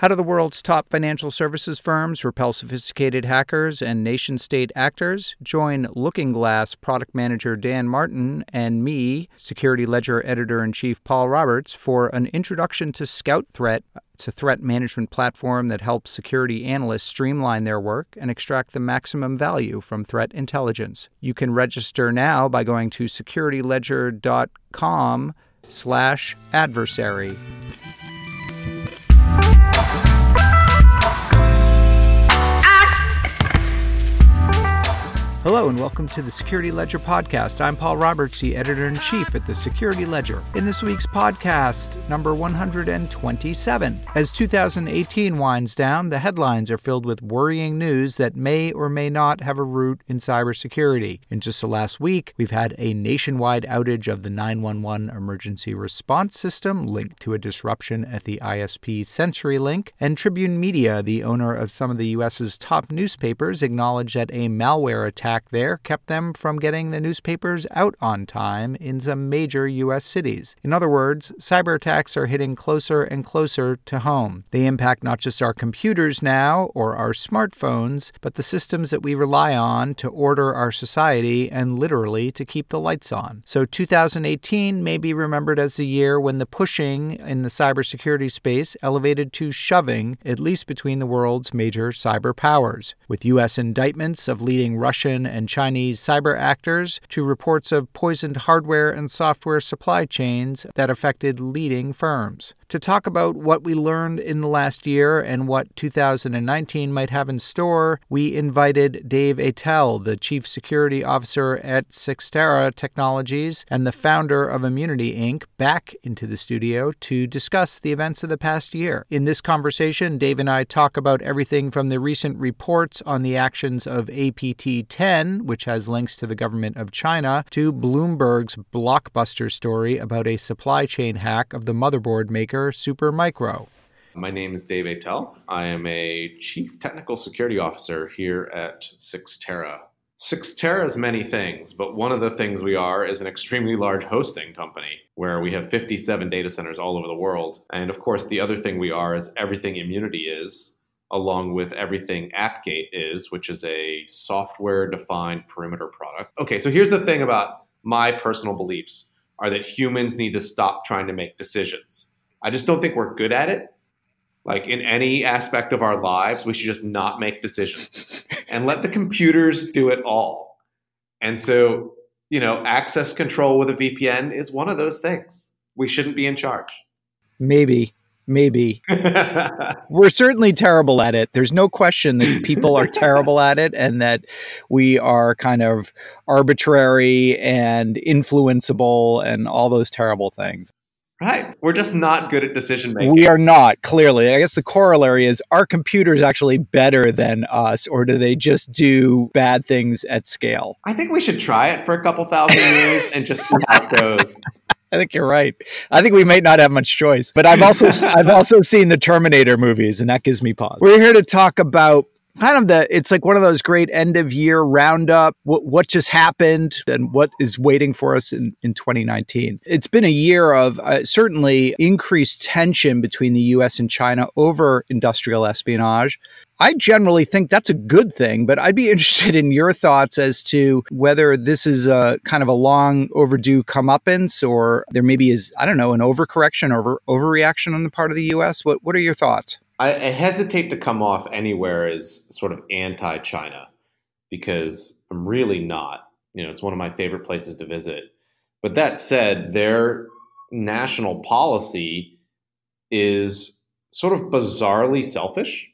How do the world's top financial services firms repel sophisticated hackers and nation-state actors? Join Looking Glass product manager Dan Martin and me, Security Ledger editor-in-chief Paul Roberts, for an introduction to Scout Threat. It's a threat management platform that helps security analysts streamline their work and extract the maximum value from threat intelligence. You can register now by going to securityledger.com/adversary. Hello and welcome to the Security Ledger podcast. I'm Paul Roberts, the editor-in-chief at the Security Ledger. In this week's podcast, number 127. As 2018 winds down, the headlines are filled with worrying news that may or may not have a root in cybersecurity. In just the last week, we've had a nationwide outage of the 911 emergency response system linked to a disruption at the ISP CenturyLink, and Tribune Media, the owner of some of the U.S.'s top newspapers, acknowledged that a malware attack there kept them from getting the newspapers out on time in some major U.S. cities. In other words, cyber attacks are hitting closer and closer to home. They impact not just our computers now or our smartphones, but the systems that we rely on to order our society and literally to keep the lights on. So 2018 may be remembered as the year when the pushing in the cybersecurity space elevated to shoving, at least between the world's major cyber powers, with U.S. indictments of leading Russian and Chinese cyber actors to reports of poisoned hardware and software supply chains that affected leading firms. To talk about what we learned in the last year and what 2019 might have in store, we invited Dave Aitel, the Chief Security Officer at Cyxtera Technologies and the founder of Immunity Inc., back into the studio to discuss the events of the past year. In this conversation, Dave and I talk about everything from the recent reports on the actions of APT-10, which has links to the government of China, to Bloomberg's blockbuster story about a supply chain hack of the motherboard maker Supermicro. My name is Dave Aitel. I am a Chief Technical Security Officer here at Cyxtera. Cyxtera is many things, but one of the things we are is an extremely large hosting company where we have 57 data centers all over the world. And of course, the other thing we are is everything Immunity is, along with everything AppGate is, which is a software-defined perimeter product. Okay, so here's the thing about my personal beliefs are that humans need to stop trying to make decisions. I just don't think we're good at it. Like in any aspect of our lives, we should just not make decisions and let the computers do it all. And so, access control with a VPN is one of those things. We shouldn't be in charge. Maybe. We're certainly terrible at it. There's no question that people are terrible at it and that we are kind of arbitrary and influenceable and all those terrible things. Right. We're just not good at decision making. We are not, clearly. I guess the corollary is, are computers actually better than us, or do they just do bad things at scale? I think we should try it for a couple thousand years and just see how it goes. I think you're right. I think we might not have much choice. But I've also seen the Terminator movies, and that gives me pause. We're here to talk about it's like one of those great end of year roundup, what just happened and what is waiting for us in 2019. It's been a year of certainly increased tension between the U.S. and China over industrial espionage. I generally think that's a good thing, but I'd be interested in your thoughts as to whether this is a kind of a long overdue comeuppance, or there maybe is, an overcorrection or overreaction on the part of the U.S. What are your thoughts? I hesitate to come off anywhere as sort of anti-China because I'm really not. It's one of my favorite places to visit. But that said, their national policy is sort of bizarrely selfish.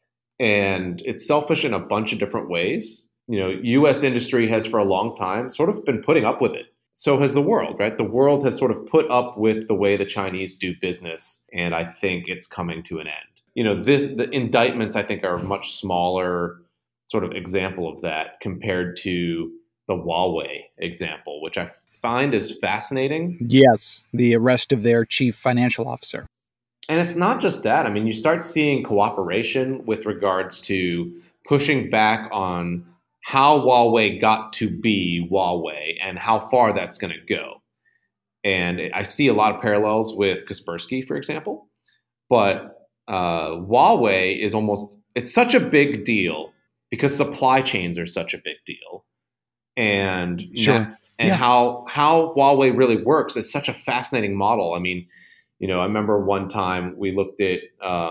And it's selfish in a bunch of different ways. U.S. industry has for a long time sort of been putting up with it. So has the world, right? The world has sort of put up with the way the Chinese do business. And I think it's coming to an end. The indictments, I think, are a much smaller sort of example of that compared to the Huawei example, which I find is fascinating. Yes, the arrest of their chief financial officer. And it's not just that. I mean, you start seeing cooperation with regards to pushing back on how Huawei got to be Huawei and how far that's going to go. And I see a lot of parallels with Kaspersky, for example. But Huawei is it's such a big deal because supply chains are such a big deal. And Sure. how Huawei really works is such a fascinating model. I mean, I remember one time we looked at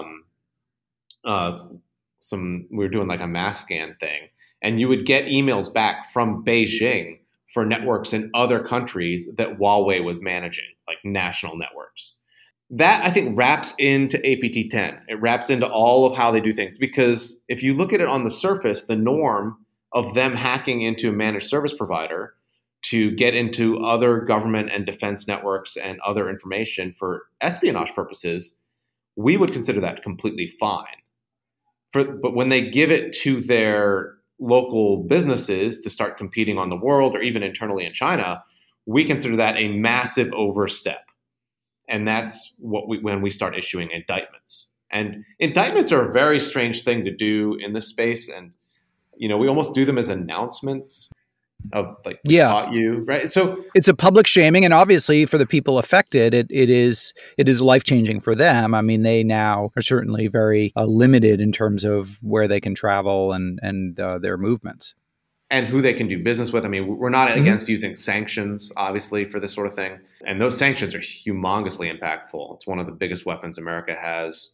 we were doing like a mass scan thing, and you would get emails back from Beijing for networks in other countries that Huawei was managing, like national networks. That, I think, wraps into APT10. It wraps into all of how they do things, because if you look at it on the surface, the norm of them hacking into a managed service provider to get into other government and defense networks and other information for espionage purposes, we would consider that completely fine. But when they give it to their local businesses to start competing on the world or even internally in China, we consider that a massive overstep. And that's when we start issuing indictments. And indictments are a very strange thing to do in this space. And, we almost do them as announcements of like, we caught you, right? So it's a public shaming, and obviously for the people affected, it is life-changing for them. I mean, they now are certainly very limited in terms of where they can travel and their movements. And who they can do business with. I mean, we're not against using sanctions, obviously, for this sort of thing. And those sanctions are humongously impactful. It's one of the biggest weapons America has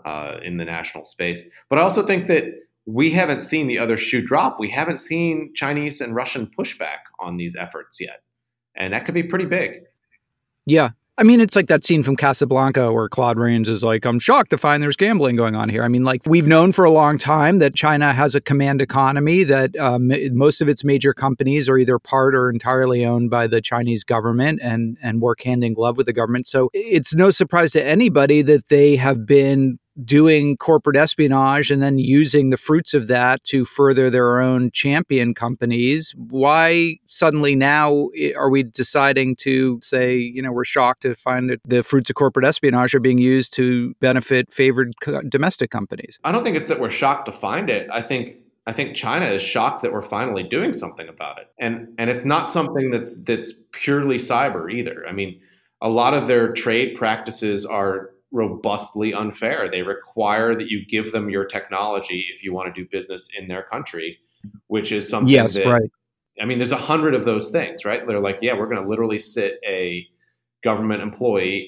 in the national space. But I also think that we haven't seen the other shoe drop. We haven't seen Chinese and Russian pushback on these efforts yet. And that could be pretty big. Yeah. I mean, it's like that scene from Casablanca where Claude Rains is like, I'm shocked to find there's gambling going on here. I mean, like, we've known for a long time that China has a command economy, that most of its major companies are either part or entirely owned by the Chinese government and work hand in glove with the government. So it's no surprise to anybody that they have been doing corporate espionage and then using the fruits of that to further their own champion companies. Why suddenly now are we deciding to say, we're shocked to find that the fruits of corporate espionage are being used to benefit favored domestic companies? I don't think it's that we're shocked to find it. I think China is shocked that we're finally doing something about it. And it's not something that's purely cyber either. I mean, a lot of their trade practices are robustly unfair. They require that you give them your technology if you want to do business in their country, which is something right. I mean, there's 100 of those things, right? They're like, yeah, we're going to literally sit a government employee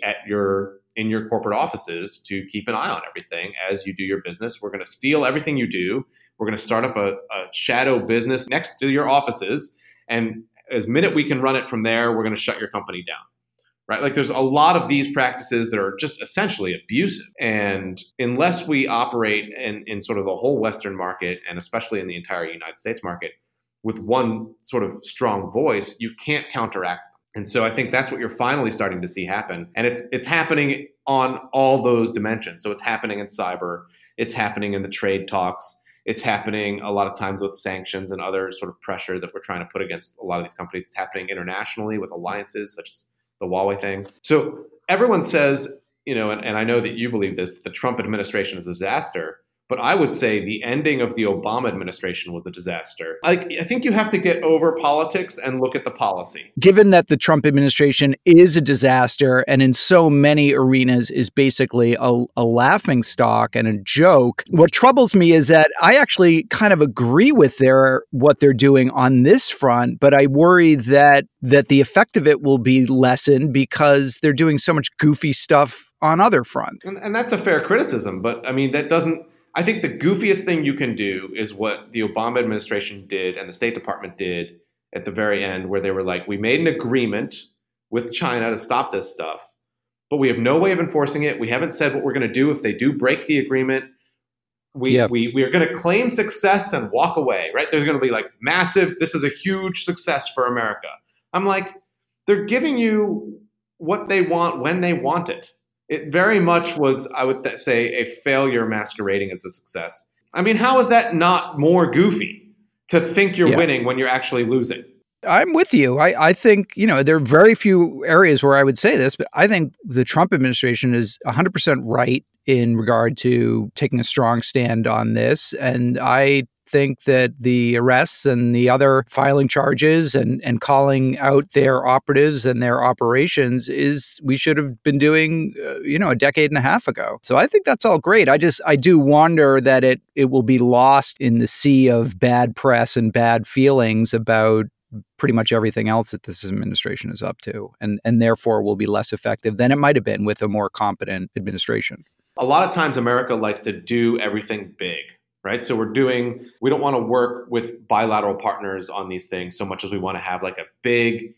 in your corporate offices to keep an eye on everything as you do your business. We're going to steal everything you do. We're going to start up a shadow business next to your offices. And as minute we can run it from there, we're going to shut your company down. Right? Like, there's a lot of these practices that are just essentially abusive. And unless we operate in sort of the whole Western market, and especially in the entire United States market, with one sort of strong voice, you can't counteract them. And so I think that's what you're finally starting to see happen. And it's happening on all those dimensions. So it's happening in cyber. It's happening in the trade talks. It's happening a lot of times with sanctions and other sort of pressure that we're trying to put against a lot of these companies. It's happening internationally with alliances such as the Huawei thing. So everyone says, and I know that you believe this, the Trump administration is a disaster, but I would say the ending of the Obama administration was a disaster. I think you have to get over politics and look at the policy. Given that the Trump administration is a disaster and in so many arenas is basically a laughingstock and a joke, what troubles me is that I actually kind of agree with what they're doing on this front, but I worry that the effect of it will be lessened because they're doing so much goofy stuff on other fronts. And that's a fair criticism, but I mean, that doesn't... I think the goofiest thing you can do is what the Obama administration did and the State Department did at the very end, where they were like, we made an agreement with China to stop this stuff, but we have no way of enforcing it. We haven't said what we're going to do if they do break the agreement. We are going to claim success and walk away, right? There's going to be like massive, this is a huge success for America. I'm like, they're giving you what they want when they want it. It very much was, I would say, a failure masquerading as a success. I mean, how is that not more goofy to think you're winning when you're actually losing? I'm with you. I think, there are very few areas where I would say this, but I think the Trump administration is 100% right in regard to taking a strong stand on this. And I think that the arrests and the other filing charges and calling out their operatives and their operations is we should have been doing, a decade and a half ago. So I think that's all great. I do wonder that it will be lost in the sea of bad press and bad feelings about pretty much everything else that this administration is up to, and therefore will be less effective than it might have been with a more competent administration. A lot of times America likes to do everything big, right? So we don't want to work with bilateral partners on these things so much as we want to have like a big,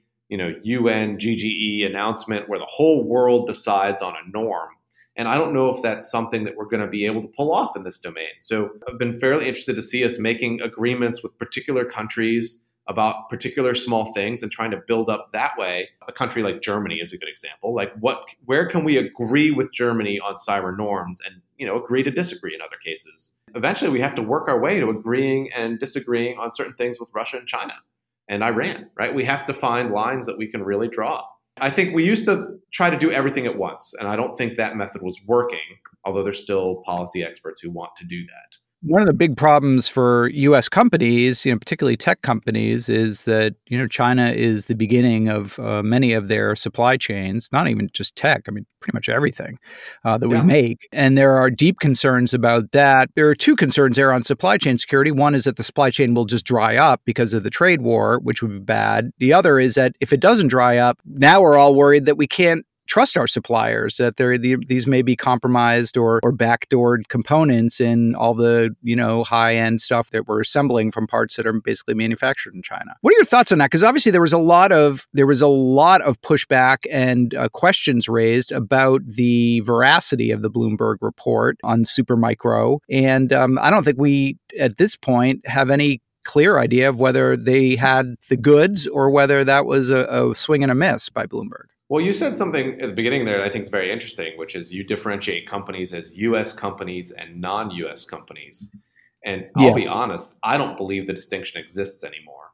UN GGE announcement where the whole world decides on a norm. And I don't know if that's something that we're going to be able to pull off in this domain. So I've been fairly interested to see us making agreements with particular countries about particular small things and trying to build up that way. A country like Germany is a good example. Like where can we agree with Germany on cyber norms and, agree to disagree in other cases? Eventually we have to work our way to agreeing and disagreeing on certain things with Russia and China and Iran, right? We have to find lines that we can really draw. I think we used to try to do everything at once, and I don't think that method was working, although there's still policy experts who want to do that. One of the big problems for U.S. companies, particularly tech companies, is that, China is the beginning of many of their supply chains, not even just tech, pretty much everything that we make. And there are deep concerns about that. There are two concerns there on supply chain security. One is that the supply chain will just dry up because of the trade war, which would be bad. The other is that if it doesn't dry up, now we're all worried that we can't trust our suppliers, that these may be compromised or backdoored components in all the high-end stuff that we're assembling from parts that are basically manufactured in China. What are your thoughts on that? Because obviously there was a lot of pushback and questions raised about the veracity of the Bloomberg report on Supermicro, and I don't think we at this point have any clear idea of whether they had the goods or whether that was a swing and a miss by Bloomberg. Well, you said something at the beginning there that I think is very interesting, which is you differentiate companies as U.S. companies and non-U.S. companies. And I'll be honest, I don't believe the distinction exists anymore.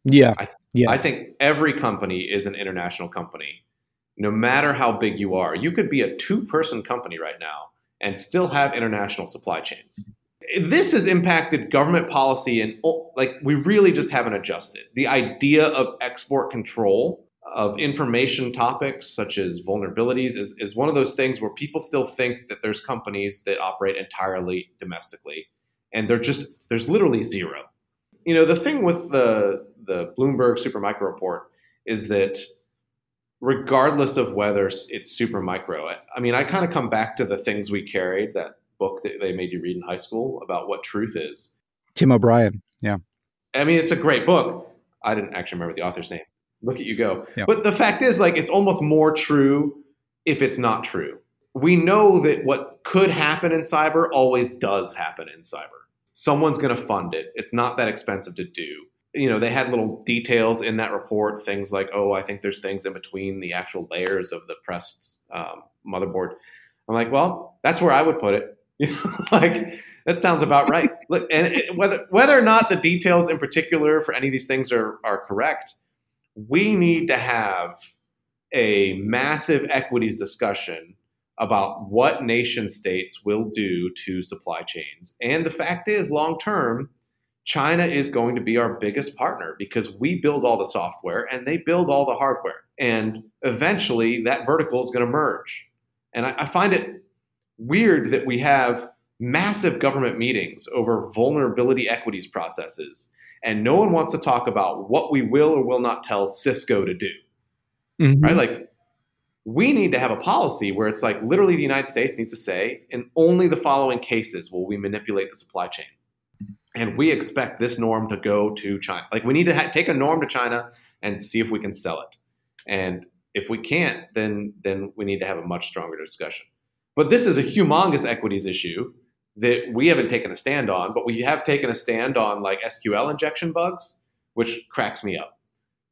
I think every company is an international company, no matter how big you are. You could be a two-person company right now and still have international supply chains. This has impacted government policy, and we really just haven't adjusted. The idea of export control of information topics such as vulnerabilities is one of those things where people still think that there's companies that operate entirely domestically, and there's literally zero. The thing with the Bloomberg Supermicro report is that regardless of whether it's Supermicro, I kind of come back to the things we carried, that book that they made you read in high school about what truth is. Tim O'Brien. Yeah. It's a great book. I didn't actually remember the author's name. Look at you go. Yeah. But the fact is, it's almost more true if it's not true. We know that what could happen in cyber always does happen in cyber. Someone's going to fund it. It's not that expensive to do. They had little details in that report, things like, I think there's things in between the actual layers of the pressed motherboard. I'm like, well, that's where I would put it. That sounds about right. Look, and whether or not the details in particular for any of these things are correct, we need to have a massive equities discussion about what nation states will do to supply chains. And the fact is, long term, China is going to be our biggest partner because we build all the software and they build all the hardware. And eventually that vertical is going to merge. And I find it weird that we have massive government meetings over vulnerability equities processes, and no one wants to talk about what we will or will not tell Cisco to do, right? We need to have a policy where it's literally the United States needs to say, in only the following cases will we manipulate the supply chain. And we expect this norm to go to China. We need to take a norm to China and see if we can sell it. And if we can't, then we need to have a much stronger discussion. But this is a humongous equities issue that we haven't taken a stand on, but we have taken a stand on SQL injection bugs, which cracks me up.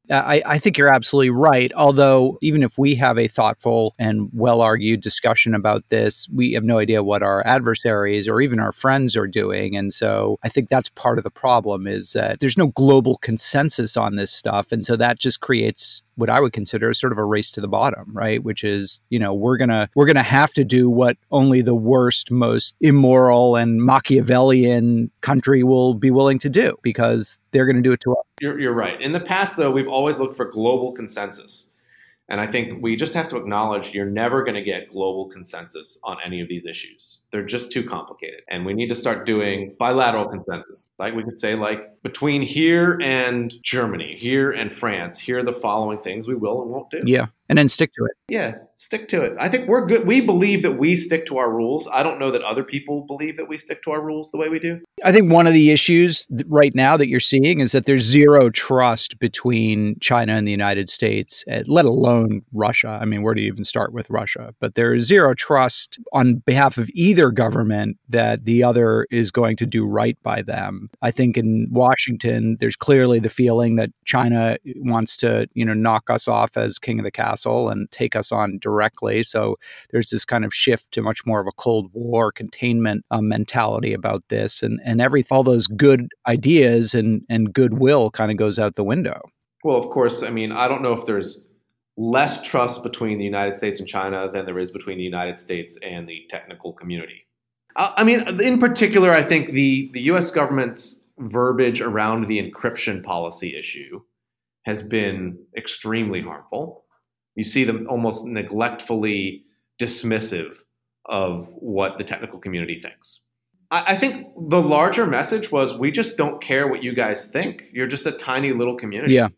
I think you're absolutely right. Although, even if we have a thoughtful and well-argued discussion about this, we have no idea what our adversaries or even our friends are doing. And so I think that's part of the problem, is that there's no global consensus on this stuff. And so that just creates what I would consider sort of a race to the bottom, right? Which is, we're gonna have to do what only the worst, most immoral and Machiavellian country will be willing to do, because they're going to do it to us. You're right. In the past, though, we've always looked for global consensus. And I think we just have to acknowledge you're never going to get global consensus on any of these issues. They're just too complicated. And we need to start doing bilateral consensus. Like we could say, like, between here and Germany, here and France, here are the following things we will and won't do. Yeah. And then stick to it. Yeah, stick to it. I think we're good. We believe that we stick to our rules. I don't know that other people believe that we stick to our rules the way we do. I think one of the issues right now that you're seeing is that there's zero trust between China and the United States, let alone Russia. I mean, where do you even start with Russia? But there is zero trust on behalf of either government that the other is going to do right by them. I think in Washington, there's clearly the feeling that China wants to, knock us off as king of the castle and take us on directly. So there's this kind of shift to much more of a Cold War containment mentality about this, and all those good ideas and goodwill kind of goes out the window. Well, of course, I mean, I don't know if there's less trust between the United States and China than there is between the United States and the technical community. I mean, in particular, I think the U.S. government's verbiage around the encryption policy issue has been extremely harmful. You see them almost neglectfully dismissive of what the technical community thinks. I think the larger message was, we just don't care what you guys think. You're just a tiny little community. Yeah.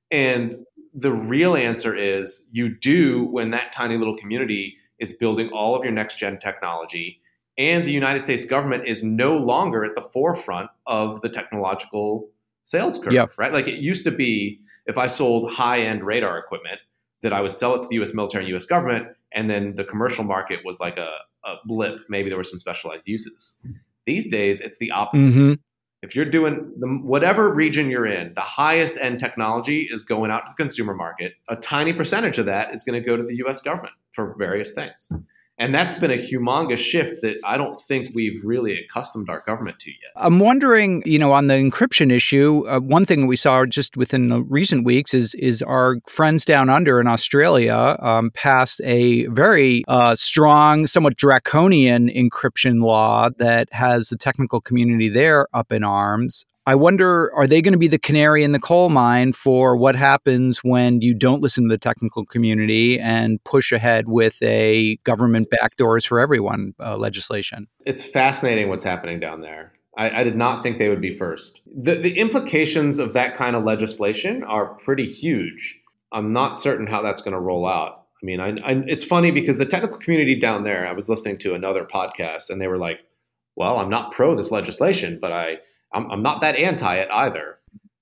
And the real answer is, you do, when that tiny little community is building all of your next gen technology, and the United States government is no longer at the forefront of the technological sales curve, right? Like it used to be, if I sold high-end radar equipment, that I would sell it to the U.S. military and U.S. government, and then the commercial market was like a blip. Maybe there were some specialized uses. These days, it's the opposite. Mm-hmm. If you're doing whatever region you're in, the highest end technology is going out to the consumer market. A tiny percentage of that is going to go to the U.S. government for various things. And that's been a humongous shift that I don't think we've really accustomed our government to yet. I'm wondering, on the encryption issue, one thing we saw just within the recent weeks is our friends down under in Australia passed a very strong, somewhat draconian encryption law that has the technical community there up in arms. I wonder, are they going to be the canary in the coal mine for what happens when you don't listen to the technical community and push ahead with a government backdoors for everyone legislation? It's fascinating what's happening down there. I did not think they would be first. The implications of that kind of legislation are pretty huge. I'm not certain how that's going to roll out. I mean, it's funny because the technical community down there, I was listening to another podcast and they were like, well, I'm not pro this legislation, but I'm not that anti it either.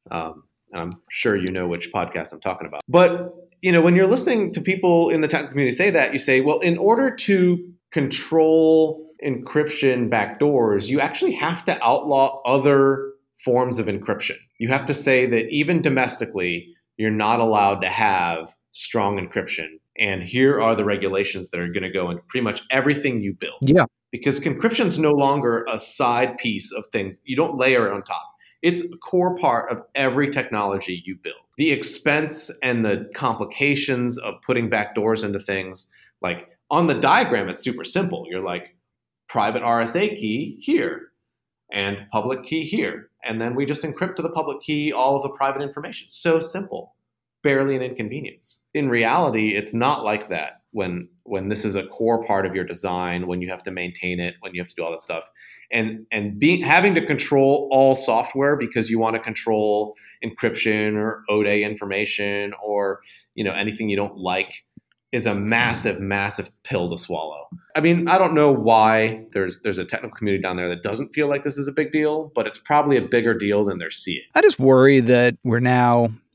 I'm sure you know which podcast I'm talking about. But, when you're listening to people in the technical community say that, you say, well, in order to control encryption backdoors, you actually have to outlaw other forms of encryption. You have to say that even domestically, you're not allowed to have strong encryption. And here are the regulations that are going to go into pretty much everything you build. Yeah. Because encryption is no longer a side piece of things. You don't layer it on top. It's a core part of every technology you build. The expense and the complications of putting backdoors into things, like on the diagram, it's super simple. You're like, private RSA key here and public key here. And then we just encrypt to the public key all of the private information. So simple. Barely an inconvenience. In reality, it's not like that when this is a core part of your design, when you have to maintain it, when you have to do all that stuff. And having to control all software because you want to control encryption or ODE information or anything you don't like is a massive, massive pill to swallow. I mean, I don't know why there's a technical community down there that doesn't feel like this is a big deal, but it's probably a bigger deal than they're seeing. I just worry that we're now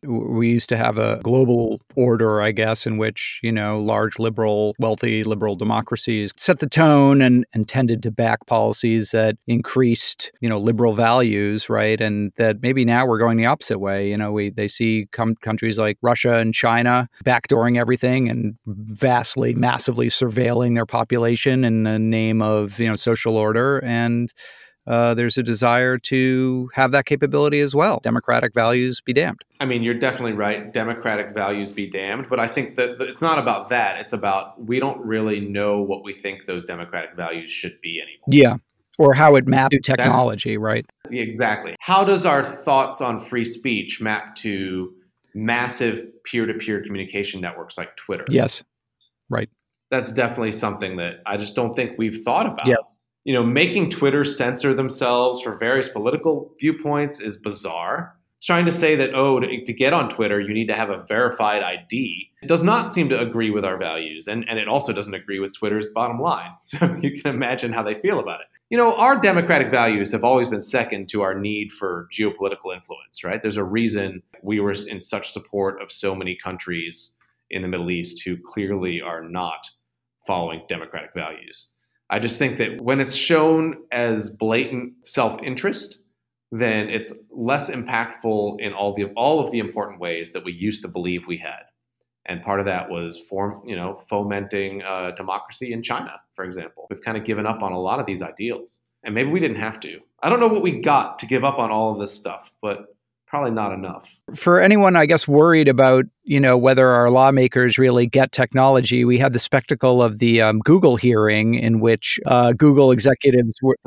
We used to have a global order, I guess, in which, large wealthy liberal democracies set the tone and tended to back policies that increased, liberal values, right? And that maybe now we're going the opposite way. They see countries like Russia and China backdooring everything and massively surveilling their population in the name of, social order. And there's a desire to have that capability as well. Democratic values be damned. I mean, you're definitely right. Democratic values be damned. But I think that it's not about that. It's about we don't really know what we think those democratic values should be anymore. Yeah. Or how it maps to technology, right? Exactly. How does our thoughts on free speech map to massive peer-to-peer communication networks like Twitter? Yes. Right. That's definitely something that I just don't think we've thought about. Yeah. Making Twitter censor themselves for various political viewpoints is bizarre. Trying to say that, to get on Twitter, you need to have a verified ID, it does not seem to agree with our values. And it also doesn't agree with Twitter's bottom line. So you can imagine how they feel about it. Our democratic values have always been second to our need for geopolitical influence, right? There's a reason we were in such support of so many countries in the Middle East who clearly are not following democratic values. I just think that when it's shown as blatant self-interest, then it's less impactful in all of the important ways that we used to believe we had. And part of that was fomenting democracy in China, for example. We've kind of given up on a lot of these ideals. And maybe we didn't have to. I don't know what we got to give up on all of this stuff, but probably not enough. For anyone, I guess, worried about, whether our lawmakers really get technology, we had the spectacle of the Google hearing in which Google executives were,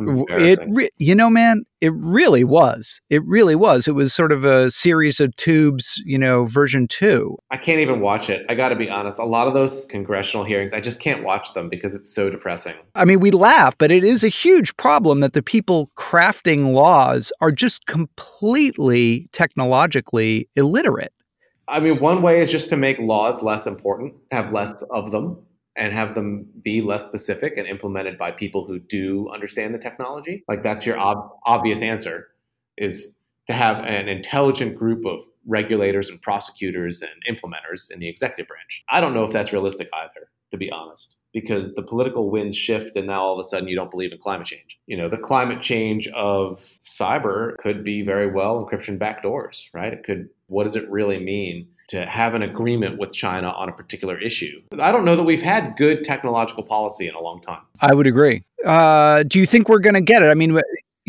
it really was. It really was. It was sort of a series of tubes, version 2. I can't even watch it. I got to be honest. A lot of those congressional hearings, I just can't watch them because it's so depressing. I mean, we laugh, but it is a huge problem that the people crafting laws are just completely technologically illiterate. I mean, one way is just to make laws less important, have less of them, and have them be less specific and implemented by people who do understand the technology. Like that's your obvious answer, is to have an intelligent group of regulators and prosecutors and implementers in the executive branch. I don't know if that's realistic either, to be honest, because the political winds shift and now all of a sudden you don't believe in climate change. The climate change of cyber could be very well encryption backdoors, right? What does it really mean to have an agreement with China on a particular issue? I don't know that we've had good technological policy in a long time. I would agree. Do you think we're going to get it? I mean,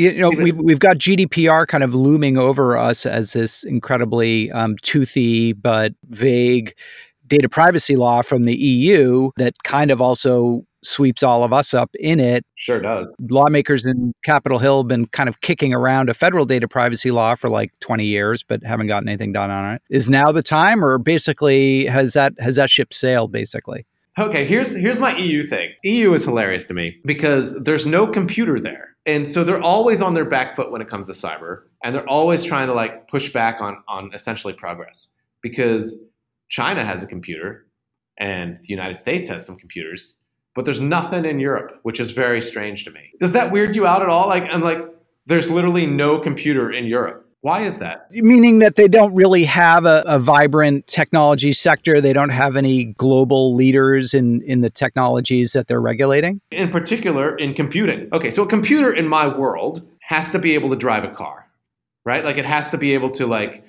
we've got GDPR kind of looming over us as this incredibly toothy but vague data privacy law from the EU that kind of also sweeps all of us up in it. Sure does. Lawmakers in Capitol Hill have been kind of kicking around a federal data privacy law for like 20 years, but haven't gotten anything done on it. Is now the time, or basically has that ship sailed, basically? Okay, here's my EU thing. EU is hilarious to me because there's no computer there. And so they're always on their back foot when it comes to cyber. And they're always trying to push back on essentially progress, because China has a computer and the United States has some computers, but there's nothing in Europe, which is very strange to me. Does that weird you out at all? There's literally no computer in Europe. Why is that? Meaning that they don't really have a vibrant technology sector. They don't have any global leaders in the technologies that they're regulating? In particular, in computing. Okay, so a computer in my world has to be able to drive a car, right? It has to be able to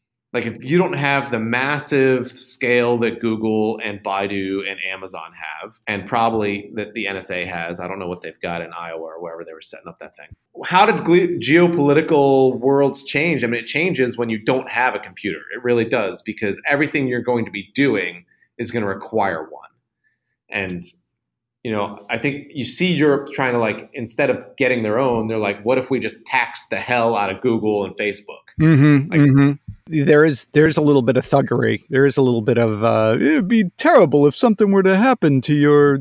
if you don't have the massive scale that Google and Baidu and Amazon have, and probably that the NSA has, I don't know what they've got in Iowa or wherever they were setting up that thing. How did geopolitical worlds change? I mean, it changes when you don't have a computer. It really does, because everything you're going to be doing is going to require one. And, I think you see Europe trying to instead of getting their own, they're like, what if we just tax the hell out of Google and Facebook? Mm-hmm. There's a little bit of thuggery. There is a little bit of it'd be terrible if something were to happen to your,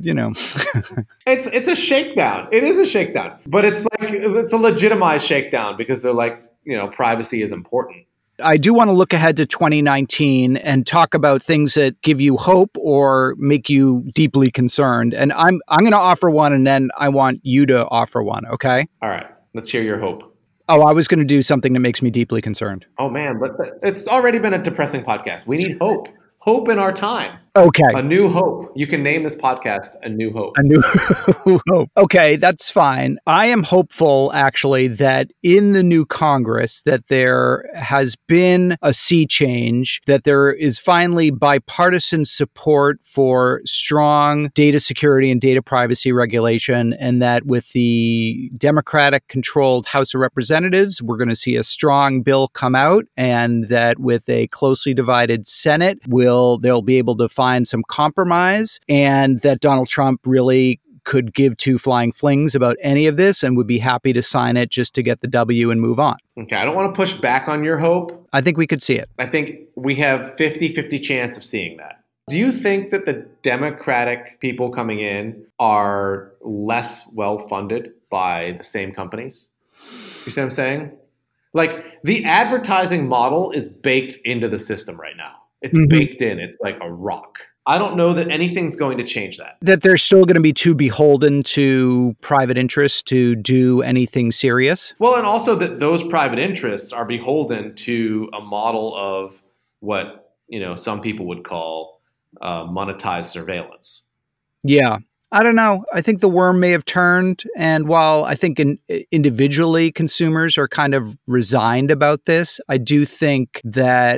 It's a shakedown. It is a shakedown, but it's a legitimized shakedown because they're privacy is important. I do want to look ahead to 2019 and talk about things that give you hope or make you deeply concerned. And I'm going to offer one, and then I want you to offer one. Okay. All right. Let's hear your hope. Oh, I was going to do something that makes me deeply concerned. Oh man, but it's already been a depressing podcast. We need hope. Hope in our time. Okay. A New Hope. You can name this podcast A New Hope. A New Hope. Okay, that's fine. I am hopeful, actually, that in the new Congress, that there has been a sea change, that there is finally bipartisan support for strong data security and data privacy regulation, and that with the Democratic-controlled House of Representatives, we're going to see a strong bill come out, and that with a closely divided Senate, they'll be able to find some compromise, and that Donald Trump really could give two flying flings about any of this and would be happy to sign it just to get the W and move on. Okay, I don't want to push back on your hope. I think we could see it. I think we have 50-50 chance of seeing that. Do you think that the Democratic people coming in are less well-funded by the same companies? You see what I'm saying? Like, the advertising model is baked into the system right now. It's baked in. It's like a rock. I don't know that anything's going to change that. That they're still going to be too beholden to private interests to do anything serious? Well, and also that those private interests are beholden to a model of what, some people would call monetized surveillance. Yeah. I don't know. I think the worm may have turned. And while I think individually consumers are kind of resigned about this, I do think that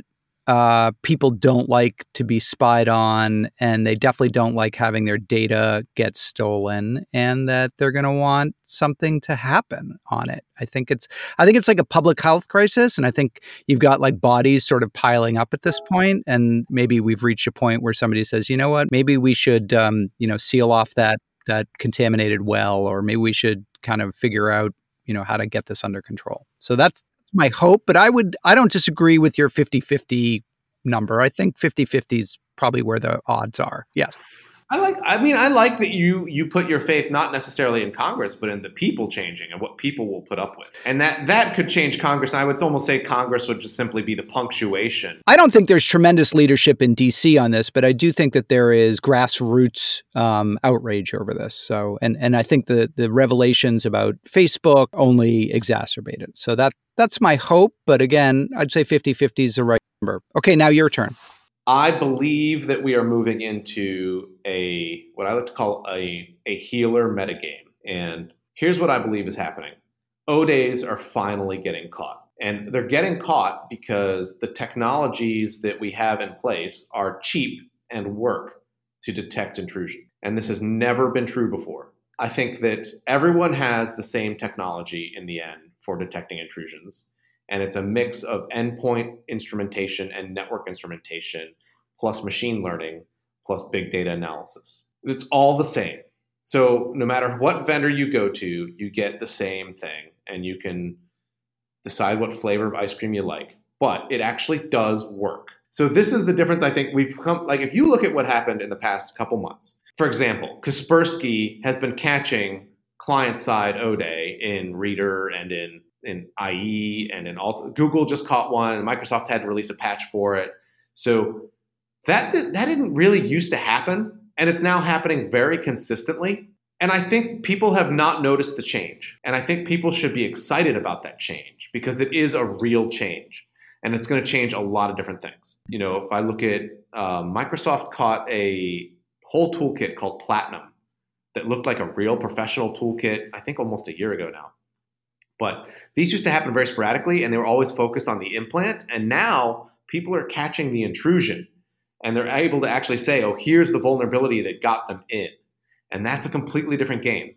people don't like to be spied on, and they definitely don't like having their data get stolen, and that they're going to want something to happen on it. I think it's like a public health crisis, and I think you've got like bodies sort of piling up at this point, and maybe we've reached a point where somebody says, you know what, maybe we should, seal off that contaminated well, or maybe we should kind of figure out, how to get this under control. So that's my hope, but I don't disagree with your 50-50 number. I think 50-50 is probably where the odds are. Yes. I like that you put your faith not necessarily in Congress, but in the people changing and what people will put up with. And that could change Congress. And I would almost say Congress would just simply be the punctuation. I don't think there's tremendous leadership in DC on this, but I do think that there is grassroots outrage over this. So, and I think the revelations about Facebook only exacerbate it. So that's my hope. But again, I'd say 50-50 is the right number. Okay, now your turn. I believe that we are moving into what I like to call a healer metagame. And here's what I believe is happening. O-Days are finally getting caught. And they're getting caught because the technologies that we have in place are cheap and work to detect intrusion. And this has never been true before. I think that everyone has the same technology in the end for detecting intrusions. And it's a mix of endpoint instrumentation and network instrumentation, plus machine learning, plus big data analysis. It's all the same. So no matter what vendor you go to, you get the same thing. And you can decide what flavor of ice cream you like. But it actually does work. So this is the difference I think we've come, like if you look at what happened in the past couple months. For example, Kaspersky has been catching client-side O-Day in Reader and in IE and in also Google just caught one, and Microsoft had to release a patch for it. So that didn't really used to happen, and it's now happening very consistently. And I think people have not noticed the change. And I think people should be excited about that change because it is a real change. And it's going to change a lot of different things. If I look at Microsoft caught a whole toolkit called Platinum that looked like a real professional toolkit, I think almost a year ago now. But these used to happen very sporadically, and they were always focused on the implant. And now people are catching the intrusion, and they're able to actually say, oh, here's the vulnerability that got them in. And that's a completely different game.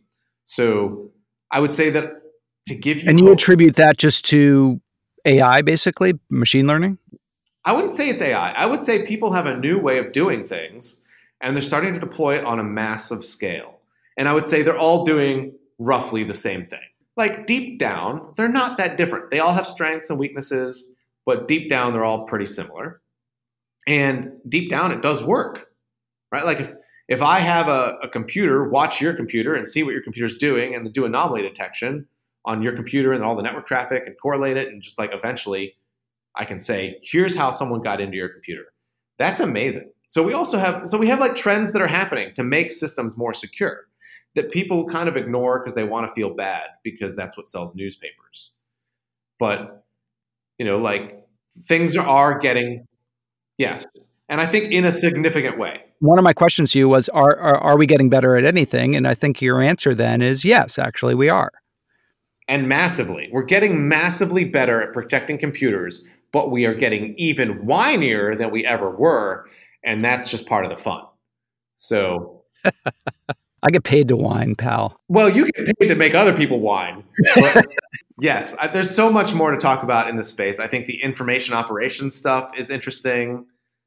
So I would say that to give you... And you attribute that just to AI, basically, machine learning? I wouldn't say it's AI. I would say people have a new way of doing things, and they're starting to deploy it on a massive scale. And I would say they're all doing roughly the same thing. Like deep down, they're not that different. They all have strengths and weaknesses, but deep down, they're all pretty similar. And deep down, it does work, right? Like if I have a computer, watch your computer and see what your computer's doing and do anomaly detection on your computer and all the network traffic and correlate it. And just like eventually I can say, here's how someone got into your computer. That's amazing. So we have like trends that are happening to make systems more secure that people kind of ignore because they want to feel bad because that's what sells newspapers. but like things are getting, yes. And I think in a significant way. One of my questions to you was, are we getting better at anything? And I think your answer then is yes, actually we are. And massively. We're getting massively better at protecting computers, but we are getting even whinier than we ever were. And that's just part of the fun. So I get paid to whine, pal. Well, you get paid to make other people whine. But yes, there's so much more to talk about in this space. I think the information operations stuff is interesting.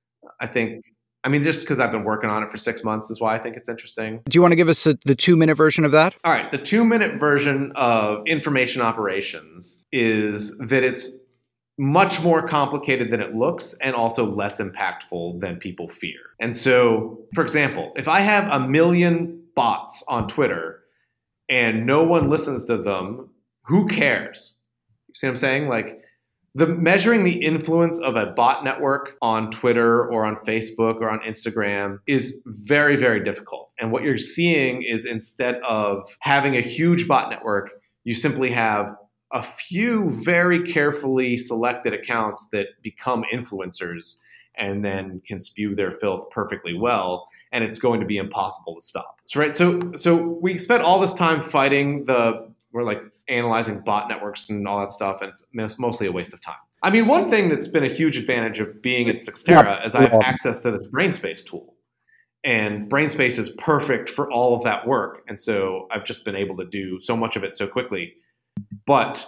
Just because I've been working on it for 6 months is why I think it's interesting. Do you want to give us the 2-minute version of that? All right. The 2-minute version of information operations is that it's much more complicated than it looks and also less impactful than people fear. And so, for example, if I have 1 million bots on Twitter and no one listens to them, who cares? You see what I'm saying? Like, measuring the influence of a bot network on Twitter or on Facebook or on Instagram is very, very difficult. And what you're seeing is, instead of having a huge bot network, you simply have a few very carefully selected accounts that become influencers and then can spew their filth perfectly well. And it's going to be impossible to stop. So we spent all this time fighting we're like analyzing bot networks and all that stuff, and it's mostly a waste of time. I mean, one thing that's been a huge advantage of being at Cyxtera is I have access to this BrainSpace tool. And BrainSpace is perfect for all of that work. And so I've just been able to do so much of it so quickly. But,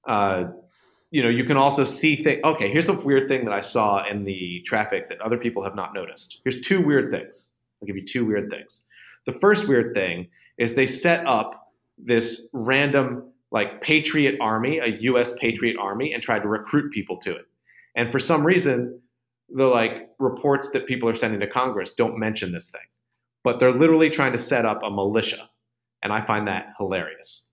you can also see things. Okay, here's a weird thing that I saw in the traffic that other people have not noticed. Here's 2 weird things. I'll give you 2 weird things. The first weird thing is they set up this random Patriot Army, a U.S. Patriot Army, and tried to recruit people to it. And for some reason, the reports that people are sending to Congress don't mention this thing. But they're literally trying to set up a militia. And I find that hilarious.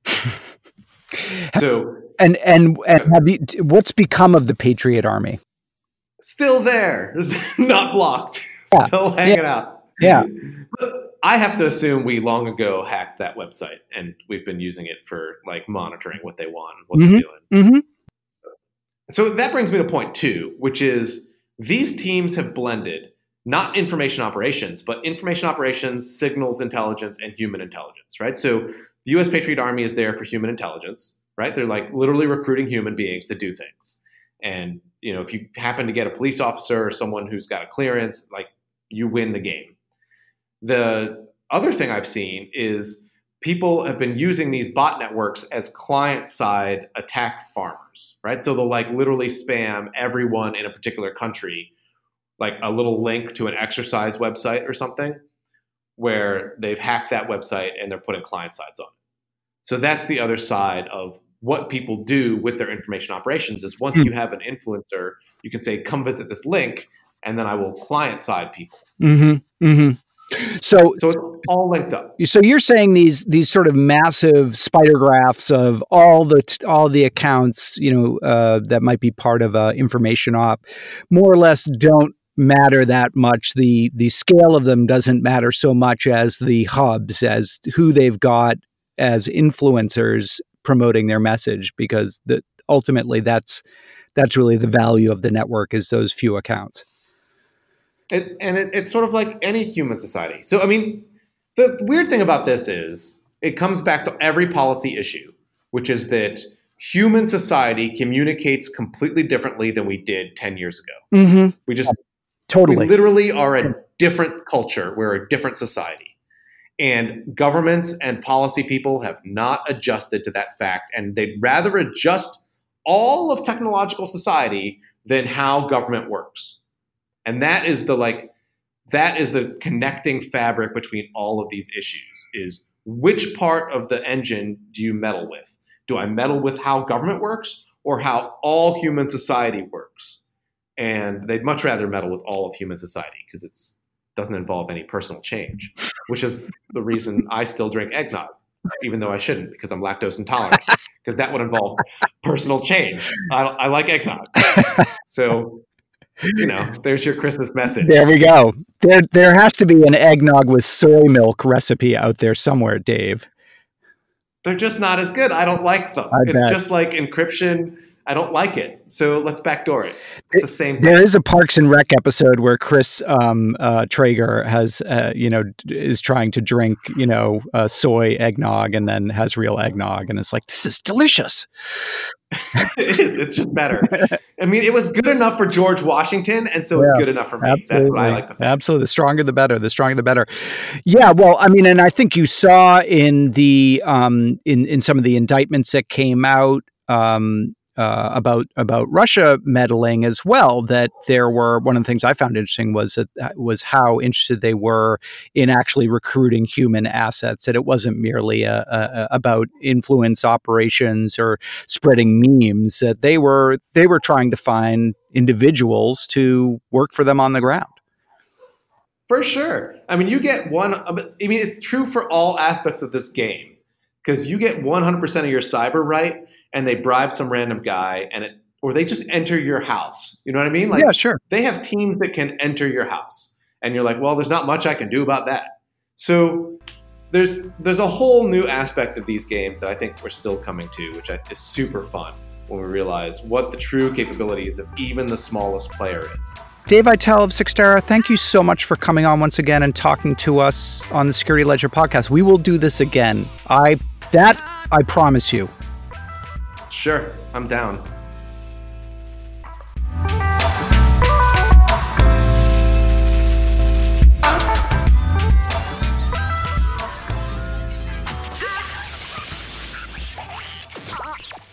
So and what's become of the Patriot Army? Still there. Not blocked. Yeah. Still hanging out. Yeah. But I have to assume we long ago hacked that website, and we've been using it for monitoring what they want, what they're doing. Mm-hmm. So that brings me to point 2, which is these teams have blended not information operations, but information operations, signals intelligence, and human intelligence, right? So the U.S. Patriot Army is there for human intelligence, right? They're literally recruiting human beings to do things. And, if you happen to get a police officer or someone who's got a clearance, you win the game. The other thing I've seen is people have been using these bot networks as client-side attack farmers, right? So they'll literally spam everyone in a particular country, a little link to an exercise website or something, where they've hacked that website and they're putting client sides on it. So that's the other side of what people do with their information operations is once you have an influencer, you can say, come visit this link, and then I will client-side people. Mm-hmm. Mm-hmm. So it's all linked up. So you're saying these sort of massive spider graphs of all the accounts, that might be part of a information op, more or less don't matter that much. The scale of them doesn't matter so much as the hubs, as who they've got as influencers promoting their message, because ultimately that's really the value of the network, is those few accounts. It's sort of like any human society. So, the weird thing about this is it comes back to every policy issue, which is that human society communicates completely differently than we did 10 years ago. Mm-hmm. We just totally, we literally are a different culture. We're a different society. And governments and policy people have not adjusted to that fact. And they'd rather adjust all of technological society than how government works. And that is the connecting fabric between all of these issues, is which part of the engine do you meddle with? Do I meddle with how government works or how all human society works? And they'd much rather meddle with all of human society because it doesn't involve any personal change, which is the reason I still drink eggnog, even though I shouldn't, because I'm lactose intolerant, because that would involve personal change. I like eggnog. So, there's your Christmas message. There we go. There has to be an eggnog with soy milk recipe out there somewhere, Dave. They're just not as good. I don't like them. It's just like encryption. I don't like it, so let's backdoor it. It's the same thing. There is a Parks and Rec episode where Chris Traeger has, is trying to drink, soy eggnog and then has real eggnog, and it's like, this is delicious. It is. It's just better. I mean, it was good enough for George Washington, and so it's good enough for me. Absolutely. That's what I like to think. Absolutely. The stronger the better. The stronger the better. Yeah, well, I mean, and I think you saw in the in some of the indictments that came out about Russia meddling as well, that there were, one of the things I found interesting was how interested they were in actually recruiting human assets, that it wasn't merely about influence operations or spreading memes, that they were trying to find individuals to work for them on the ground. For sure. I mean, it's true for all aspects of this game, because you get 100% of your cyber right, and they bribe some random guy, or they just enter your house. You know what I mean? Like, yeah, sure. They have teams that can enter your house, and you're like, well, there's not much I can do about that. So there's a whole new aspect of these games that I think we're still coming to, which is super fun when we realize what the true capabilities of even the smallest player is. Dave Aitel of Cyxtera, thank you so much for coming on once again and talking to us on the Security Ledger podcast. We will do this again. I promise you. Sure, I'm down.